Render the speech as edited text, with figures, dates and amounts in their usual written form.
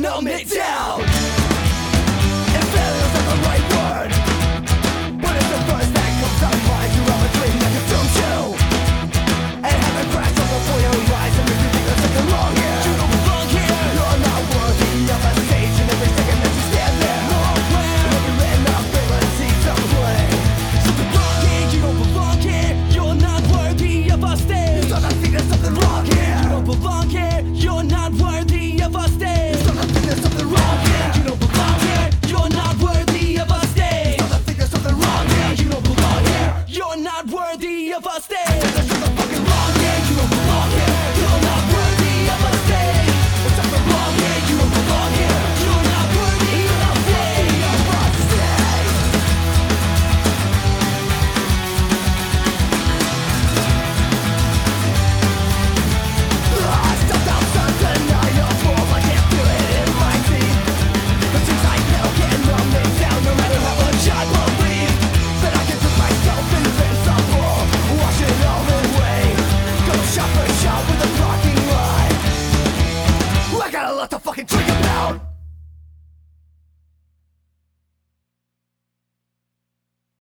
numb it down. And failure's not the right word, but it's the first that comes out of mind. You have a dream that consumes you, and heaven cracks up before your eyes and makes you think there's something wrong here. You don't belong here. You're not worthy of a stage, and every second that you stand there, you'll be written up in a seat to play. Something wrong here. You don't belong here. You're not worthy of a stage. You start to think there's something wrong here. You don't belong here. You're not worthy of a stage. You start to think there's something wrong here. You don't belong here. You're not worthy of a stage. You start to think there's something wrong here. You don't belong here. You're not worthy of a stage. There's something fucking wrong here. You don't belong here. You're not worthy of a stage. There's something wrong here. You don't belong here. You're not worthy of a stage. I stepped outside the night of walls. I can't feel it in my teeth. The things I know can't numb me down. No matter how much I believe that I can put myself invincible, wash it all away, go shot for shot with a blocking line. I got a lot to fucking drink about.